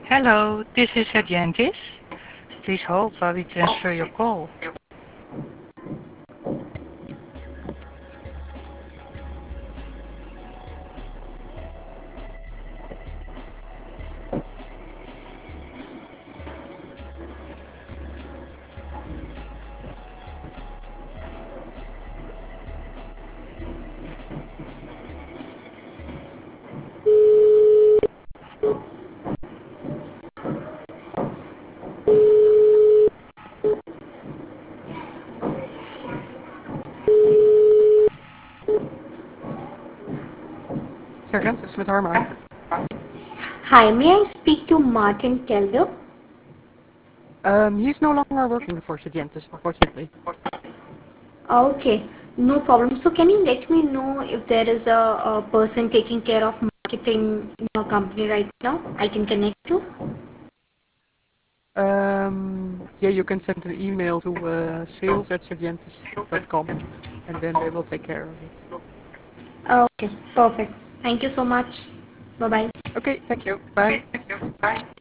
Hello, this is Agentis. Please hold while we transfer your call. Sergeant, met Harma. Hi, may I speak to Martin Kelder? He's no longer working for Sergeantus, unfortunately. Okay, no problem. So can you let me know if there is a person taking care of marketing in your company right now I can connect to? Yeah, you can send an email to sales@sergeantus.com and then they will take care of it. Okay, perfect. Thank you so much. Bye bye. Okay, thank you. Bye.